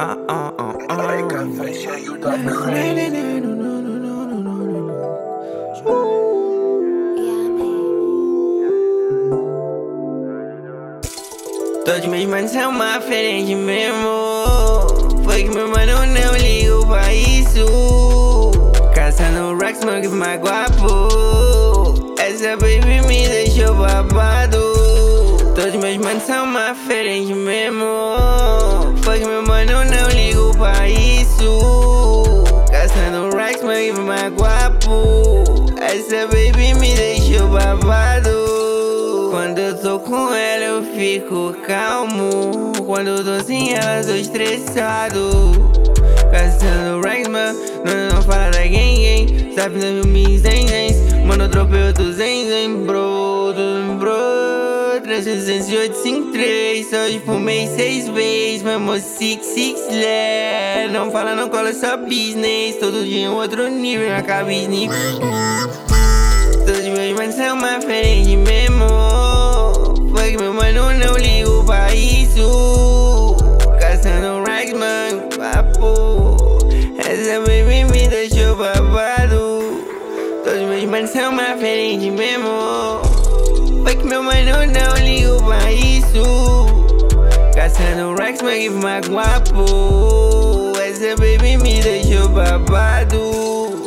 Todos meus manos são uma diferente mesmo. Foi que meu mano não ligo pra isso. Caçando racks, mano, que mais guapo. Essa baby me deixou babado. Todos meus manos são uma diferente mesmo. Foi que meu mano não ligo pra isso. Caçando racks, mano, que mais guapo. Essa baby me deixou babado. Quando eu tô com ela eu fico calmo. Quando eu tô sem ela tô estressado. Caçando racks, mano, não fala da gang. Sabe dos mil zen. Mano, eu dropei outro zen, bro. 308, 53. Só espumei 6 vezes. Mesmo 6 ler. Não fala, não cola, só business. Todo dia outro nível na cabeça. Todos meus manos são uma diferente mesmo. Foi que meu mano não ligo pra isso. Caçando racks, mano, papo. Essa baby me deixou babado. Todos meus manos são uma diferente mesmo. Foi que meu mano não ligo pra isso. Caçando racks, mano, que mais guapo. Essa baby me deixou babado.